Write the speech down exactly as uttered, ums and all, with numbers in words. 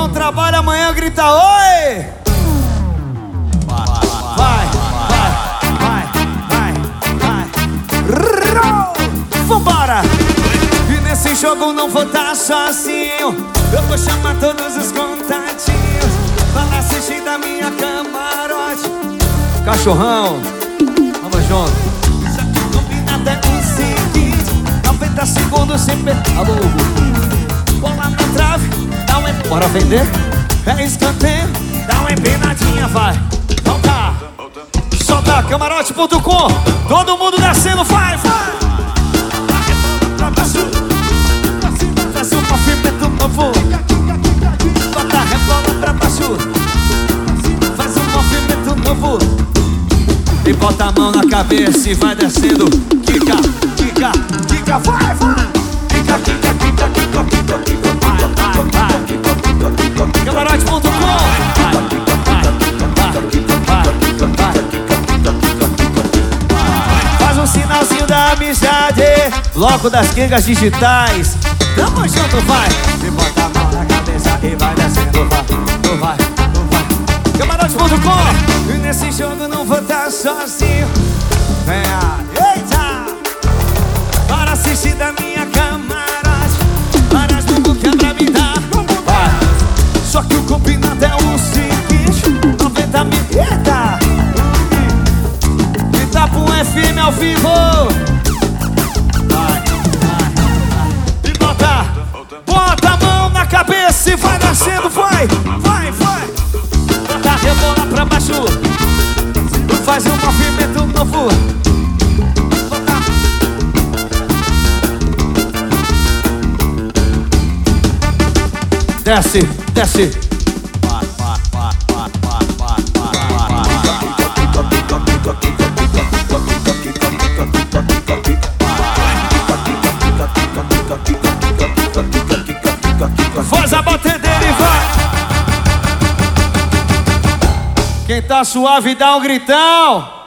não trabalha amanhã, grita oi! Vai, vai, vai, vai, vai. Vambora! E nesse jogo não vou estar sozinho. Eu vou chamar todos os contatinhos pra assistir da minha camarote. Cachorrão, vamos junto. Já que combinado é o seguinte: noventa segundos sem perder. Alô, bola na trave, dá um empinadinha. Bora vender? É escanteio, dá uma empinadinha, vai. Solta, solta, camarote ponto com. Todo mundo descendo, vai, vai. Faz um movimento novo. Bota a rebola pra baixo. Faz um movimento novo. E bota a mão na cabeça e vai descendo. Quica, quica, quica, vai, vai. Quica, quica, quica, quica, quica, quica. Vai, vai, vai. Camarote ponto com. Vai, vai, vai, vai. Faz um sinalzinho da amizade. Bloco das quengas digitais. Tamo junto, vai. E bota a mão na cabeça e vai descendo, vai. Não vai, não vai. Camarote ponto com. E nesse jogo não vou estar sozinho. Venha, eita. Para assistir da minha camarote. Para as bumbum que é pra me dar. Vai. Só que o combinado é o seguinte: noventa mil, eita. E tá pro F M ao vivo. Bota a mão na cabeça e vai nascendo, vai, vai, vai. Bota a rebola pra baixo. Faz um movimento novo. Bota. Desce, desce. Vai, vai, vai, vai, vai, vai, vai, faz a batedeira e vai. Quem tá suave dá um gritão.